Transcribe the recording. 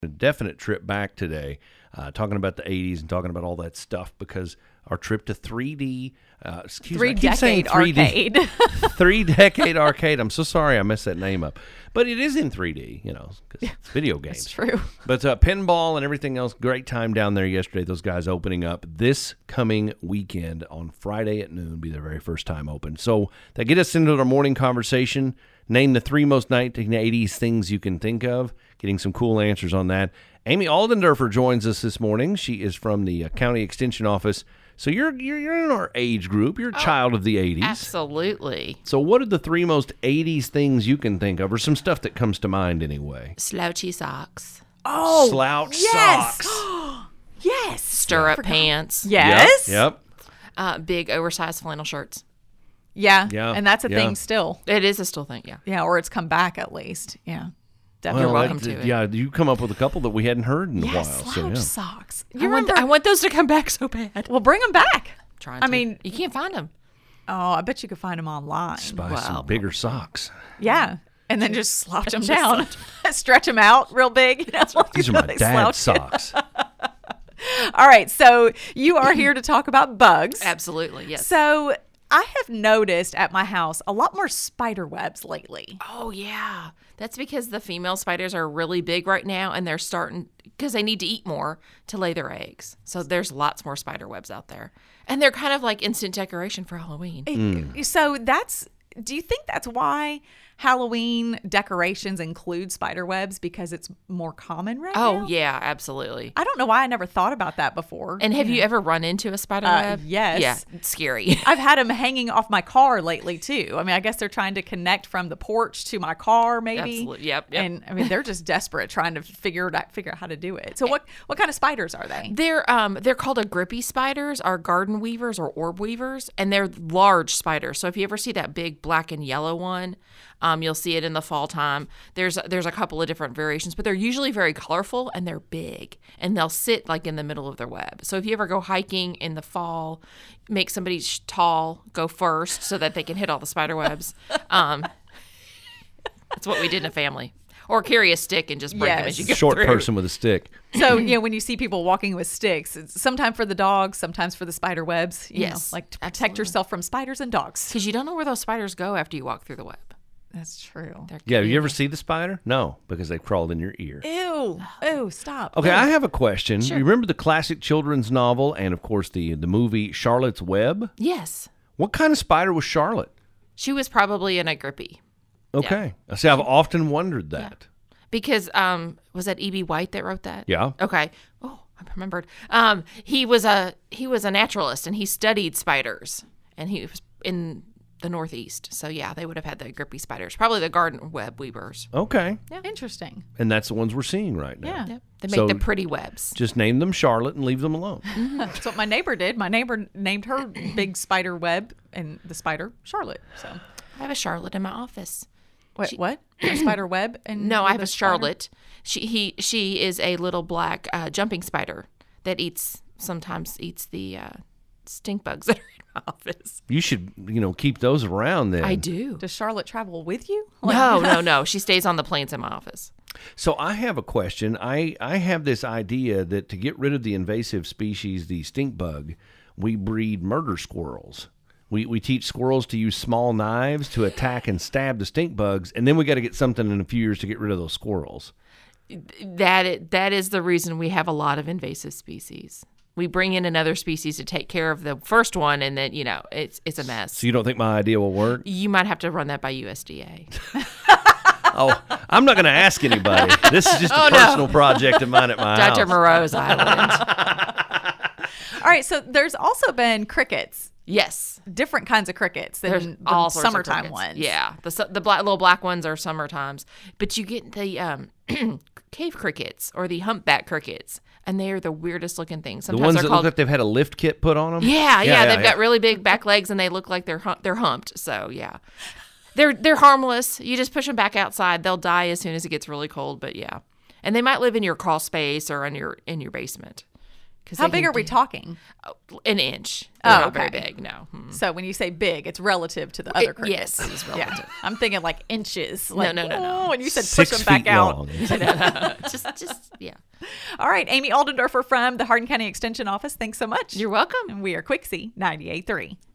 A definite trip back today, talking about the 80s and talking about all that stuff because our trip to 3D, Three-decade arcade. 3-decade arcade. I'm so sorry I messed that name up. But it is in 3D, because it's video games. That's true. But pinball and everything else, great time down there yesterday. Those guys opening up this coming weekend on Friday at noon, be their very first time open. So that get us into our morning conversation. Name the 3 most 1980s things you can think of. Getting some cool answers on that. Amy Aldendorfer joins us this morning. She is from the County Extension Office. So you're in our age group. You're a child of the 80s. Absolutely. So what are the 3 most 80s things you can think of, or some stuff that comes to mind anyway? Slouchy socks. Oh, Slouch yes. socks. Yes. Stirrup pants. Yes. Yep. Big oversized flannel shirts. Yeah. Yeah. And that's a Yeah. thing still. It is a still thing, yeah. Yeah. Or it's come back at least. Yeah. Definitely. You're welcome to it. Yeah, you come up with a couple that we hadn't heard in a Yeah, while. slouch socks. I want those to come back so bad. Well, bring them back. Trying to. I mean, you can't find them. oh, I bet you could find them online. Buy some bigger socks. Yeah. And then just slouch them down. Stretch them out real big. These are my dad's socks. All right. So you are here to talk about bugs. Absolutely, yes. So I have noticed at my house a lot more spider webs lately. Oh, yeah. That's because the female spiders are really big right now, and they're starting because they need to eat more to lay their eggs. So there's lots more spider webs out there. And they're kind of like instant decoration for Halloween. So do you think that's why Halloween decorations include spider webs, because it's more common right now? Oh, yeah, absolutely. I don't know why I never thought about that before. And have you ever run into a spider web? Yes. Yeah, it's scary. I've had them hanging off my car lately too. I mean, I guess they're trying to connect from the porch to my car, maybe. Absolutely. Yep. And I mean, they're just desperate trying to figure out how to do it. So what kind of spiders are they? They're called grippy spiders, or garden weavers, or orb weavers, and they're large spiders. So if you ever see that big black and yellow one, you'll see it in the fall time. There's a couple of different variations, but they're usually very colorful and they're big, and they'll sit like in the middle of their web. So if you ever go hiking in the fall, make somebody tall go first so that they can hit all the spider webs. That's what we did in a family. Or carry a stick and just break them as you go Short through. person with a stick. So, when you see people walking with sticks, it's sometimes for the dogs, sometimes for the spider webs. You know, like to protect yourself from spiders and dogs. Because you don't know where those spiders go after you walk through the web. That's true. Yeah, you ever see the spider? No, because they crawled in your ear. Ew, stop. Okay, I have a question. Sure. You remember the classic children's novel and, of course, the movie Charlotte's Web? Yes. What kind of spider was Charlotte? She was probably an grippy. Okay. See, I've often wondered that. Because was that E.B. White that wrote that? Yeah. Okay. Oh, I remembered. He was a naturalist, and he studied spiders, and he was in the Northeast. So yeah, they would have had the grippy spiders, probably the garden web weavers. Okay. Yeah. Interesting. And that's the ones we're seeing right now. Yeah. Yep. They make the pretty webs. Just name them Charlotte and leave them alone. That's what my neighbor did. My neighbor named her big spider web and the spider Charlotte. So I have a Charlotte in my office. wait, what? A spider web? And No, I have with a Charlotte. She is a little black jumping spider that sometimes eats the stink bugs that are in my office. You should, keep those around then. I do. Does Charlotte travel with you? No. She stays on the planes in my office. So I have a question. I have this idea that to get rid of the invasive species, the stink bug, we breed murder squirrels. We teach squirrels to use small knives to attack and stab the stink bugs, and then we got to get something in a few years to get rid of those squirrels. That is the reason we have a lot of invasive species. We bring in another species to take care of the first one, and then it's a mess. So you don't think my idea will work? You might have to run that by USDA. Oh, I'm not going to ask anybody. This is just a personal project of mine at my house. Dr. Moreau's Island. All right. So there's also been crickets. Yes. Different kinds of crickets There's than all the sorts of summertime crickets. ones. Yeah. The little black ones are summer times. But you get the cave crickets or the humpback crickets, and they are the weirdest looking things. The Sometimes ones they're that called, look like they've had a lift kit put on them? Yeah. They've got really big back legs, and they look like they're humped. So, yeah. They're harmless. You just push them back outside. They'll die as soon as it gets really cold, but yeah. And they might live in your crawl space or in your basement. How big are we talking? An inch. Oh, They're not okay. very big. No. So when you say big, it's relative to the other crickets. Yes, it's relative. Yeah. I'm thinking like inches. Like, No. Oh, and you said 6 push them back feet out. long. just yeah. All right, Amy Aldendorfer from the Hardin County Extension Office. Thanks so much. You're welcome. And we are Quixie 98.3.